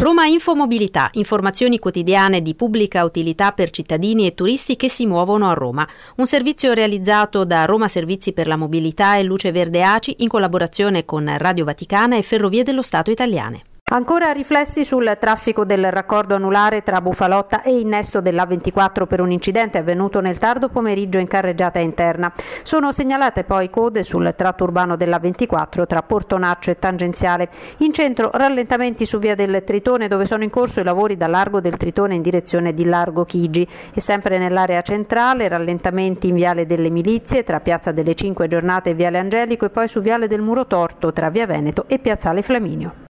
Roma Infomobilità, informazioni quotidiane di pubblica utilità per cittadini e turisti che si muovono a Roma. Un servizio realizzato da Roma Servizi per la Mobilità e Luce Verde ACI in collaborazione con Radio Vaticana e Ferrovie dello Stato italiane. Ancora riflessi sul traffico del raccordo anulare tra Bufalotta e innesto dell'A24 per un incidente avvenuto nel tardo pomeriggio in carreggiata interna. Sono segnalate poi code sul tratto urbano dell'A24 tra Portonaccio e Tangenziale. In centro rallentamenti su via del Tritone, dove sono in corso i lavori da largo del Tritone in direzione di Largo Chigi, e sempre nell'area centrale rallentamenti in viale delle Milizie tra piazza delle Cinque Giornate e viale Angelico, e poi su viale del Muro Torto tra via Veneto e piazzale Flaminio.